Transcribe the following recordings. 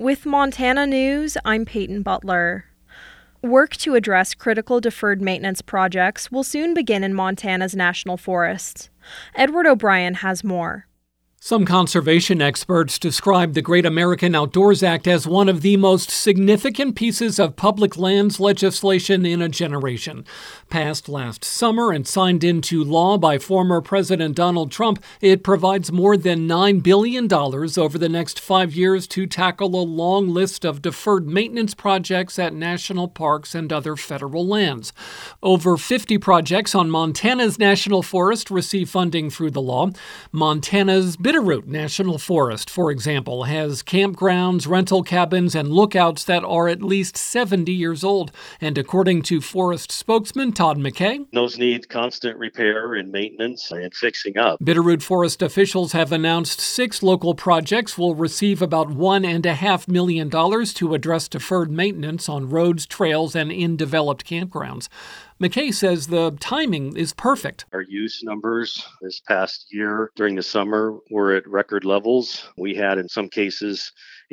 With Montana News, I'm Peyton Butler. Work to address critical deferred maintenance projects will soon begin in Montana's national forests. Edward O'Brien has more. Some conservation experts describe the Great American Outdoors Act as one of the most significant pieces of public lands legislation in a generation. Passed last summer and signed into law by former President Donald Trump, it provides more than $9 billion over the next 5 years to tackle a long list of deferred maintenance projects at national parks and other federal lands. Over 50 projects on Montana's national forest receive funding through the law. Montana's Bitterroot National Forest, for example, has campgrounds, rental cabins, and lookouts that are at least 70 years old. And according to forest spokesman Todd McKay, those need constant repair and maintenance and fixing up. Bitterroot Forest officials have announced 6 local projects will receive about $1.5 million to address deferred maintenance on roads, trails, and in developed campgrounds. McKay says the timing is perfect. Our use numbers this past year during the summer were at record levels. We had, in some cases,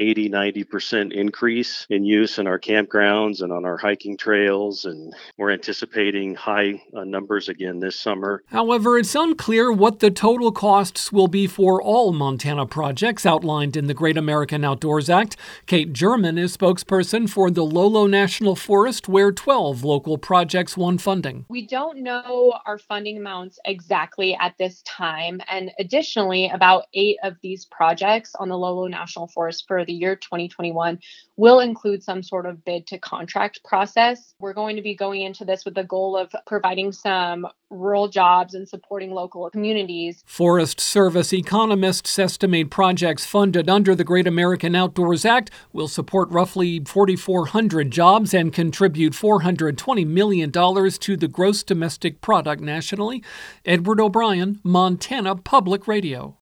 80-90% increase in use in our campgrounds and on our hiking trails, and we're anticipating high numbers again this summer. However, it's unclear what the total costs will be for all Montana projects outlined in the Great American Outdoors Act. Kate German is spokesperson for the Lolo National Forest, where 12 local projects won funding. We don't know our funding amounts exactly at this time, and additionally, about 8 of these projects on the Lolo National Forest for the year 2021 will include some sort of bid to contract process. We're going to be going into this with the goal of providing some rural jobs and supporting local communities. Forest Service economists estimate projects funded under the Great American Outdoors Act will support roughly 4,400 jobs and contribute $420 million to the gross domestic product nationally. Edward O'Brien, Montana Public Radio.